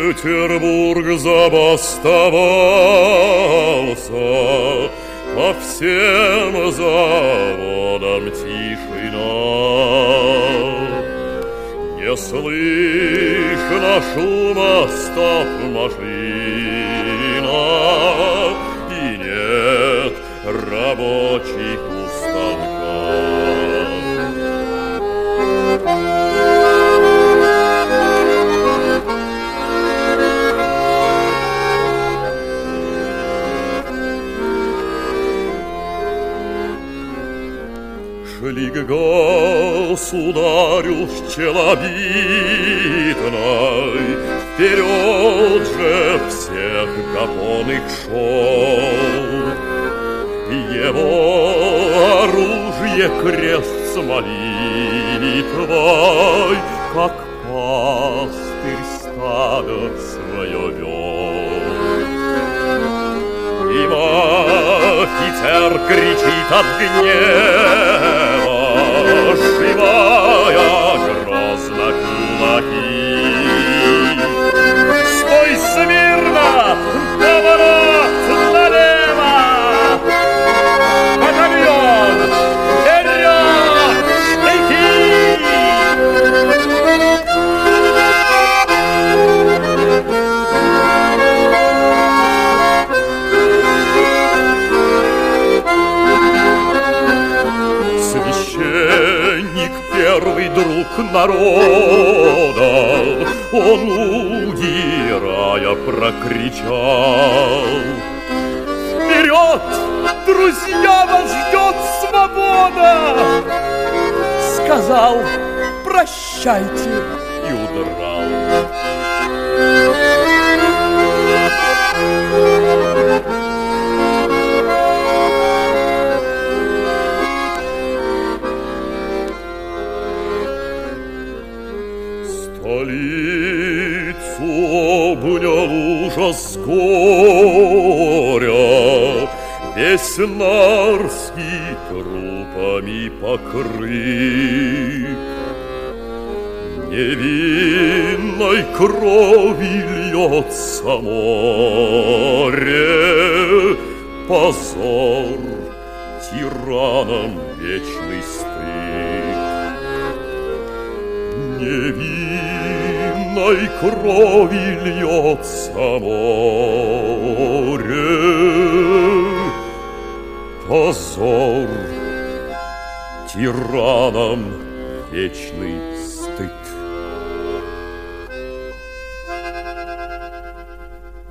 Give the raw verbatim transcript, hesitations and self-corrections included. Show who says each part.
Speaker 1: Петербург забастовался, по всем заводам тишина. Не слышно шума стоп машина, и нет рабочих у станка. Шли к государю с челобитной, вперед же всех гапоных шел. Его оружие крест с молитвой, как пастырь стадо свое вел. Им офицер кричит от гнева, сжимая грозно кулаки. Стой смирно, поворот налево! Батальон, вперед, штыки! Священник, первый друг народа, он, удирая, прокричал: вперед, друзья, вас ждет свобода! Сказал: прощайте, и удрал. Столицу обнял ужас горя, весь Нарвский трупами покрыт. Невинной крови льется море, позор, тиранам вечный стыд. Невинной крови льется море, позор, тиранам вечный стыд.